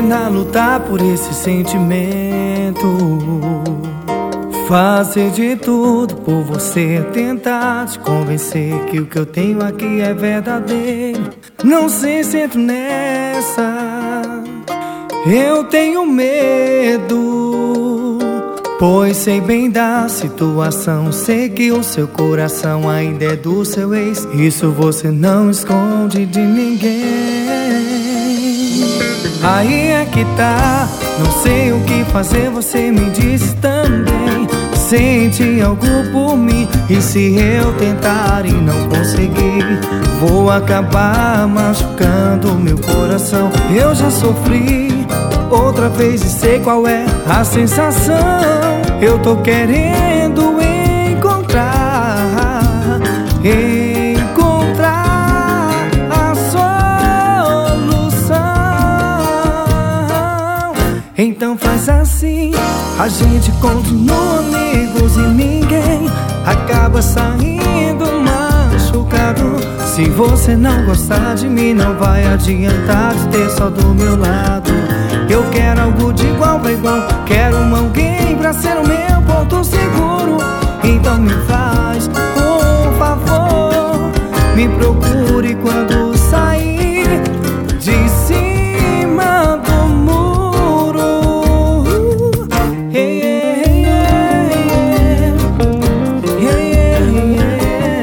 pena lutar por esse sentimento, fazer de tudo por você, tentar te convencer que o que eu tenho aqui é verdadeiro. Não sei se entro nessa, eu tenho medo, pois sei bem da situação. Sei que o seu coração ainda é do seu ex, isso você não esconde de ninguém. Aí é que tá, não sei o que fazer, você me disse também. Sente algo por mim, e se eu tentar e não conseguir, vou acabar machucando meu coração. Eu já sofri outra vez e sei qual é a sensação. Eu tô querendo encontrar a solução. Então faz assim, a gente continua amigos e ninguém acaba saindo machucado. Se você não gostar de mim, não vai adiantar de ter só do meu lado. Eu quero algo de igual pra igual, quero alguém pra ser o meu ponto seguro. Então me faz um favor, me procure quando sair de cima do muro. Hey, hey, hey, hey, hey.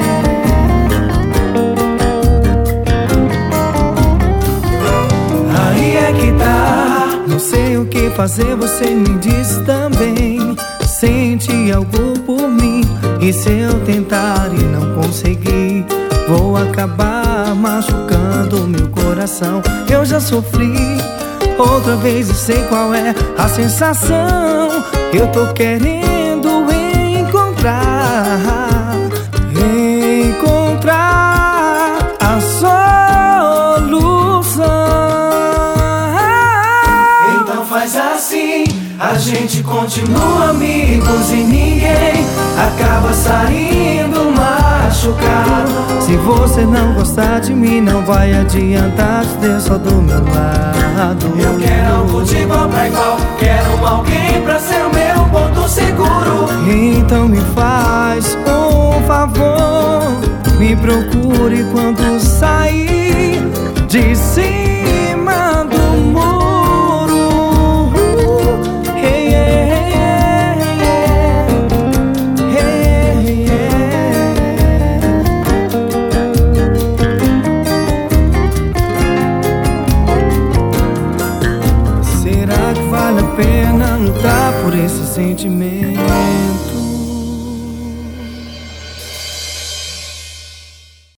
Aí é que tá, não sei o que fazer, você me diz também. Sente algo por mim, e se eu tentar e não conseguir, vou acabar machucando meu coração. Eu já sofri outra vez e sei qual é a sensação. Eu tô querendo encontrar a solução. Então faz assim, a gente continua amigos e ninguém acaba saindo machucado. Se você não gostar de mim, não vai adiantar te ter só do meu lado. Eu quero algo de igual pra igual, quero alguém pra ser o meu ponto seguro. Então me faz um favor, me procure quando sair de cima do muro. Será que vale a pena lutar por esse sentimento?